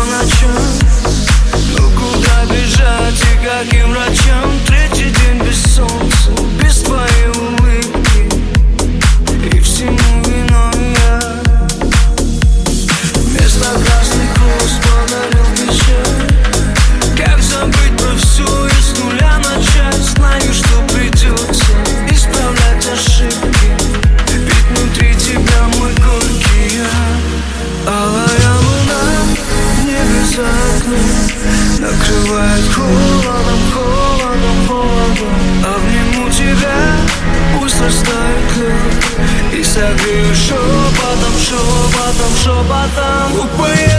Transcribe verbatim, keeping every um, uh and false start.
ночам. Ну куда бежать и каким врачам? Третий день без солнца, без твоей улыбки, и всему виной я. Вместо красных роз подарил печаль. Как забыть про все и с нуля начать? Знаю, что придется исправлять ошибки, ведь внутри тебя мой горький я. Алая луна в небе за окном накрывает холодом, холодом, холодом. Обниму тебя, пусть растает лед, и согрею шепотом, шепотом, шепотом. Глупые